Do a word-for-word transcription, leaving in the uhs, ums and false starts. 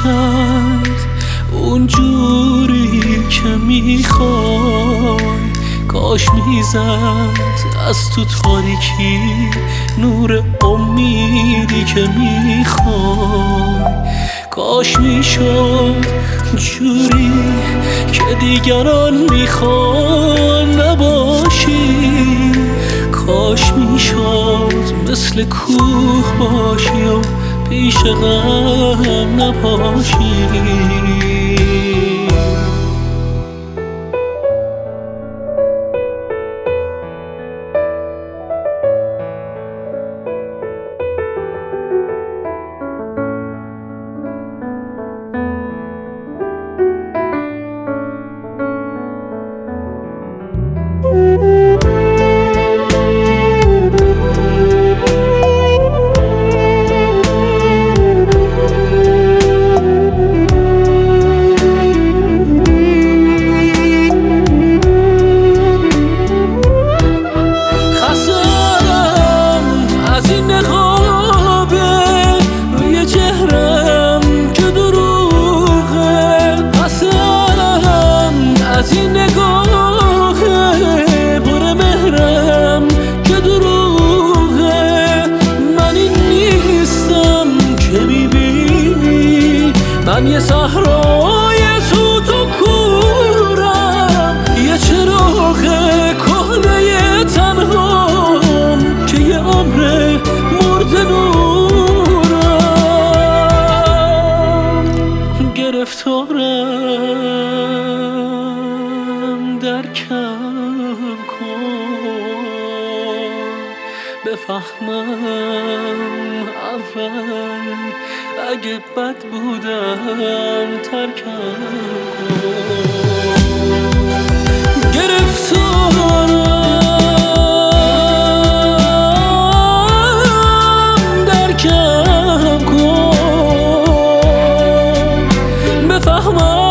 باشد اونجوری که میخوای، کاش میزد از تو تاریکی نور امیدی که میخوای، کاش میشد جوری که دیگران میخوان نباشی، کاش میشد مثل کوه باشی و پیش غم نباشی. از این نگاه پر مهرم که دروغه، من این نیستم که میبینی، من یه صحرای سوت و کورم، یه چراغ کهنه تنهام که یه عمر مرده نورم، گرفتارم درکم کن، بفهمم اول اگه بد بودم ترکم کن، گرفتارم درکم کن، بفهمم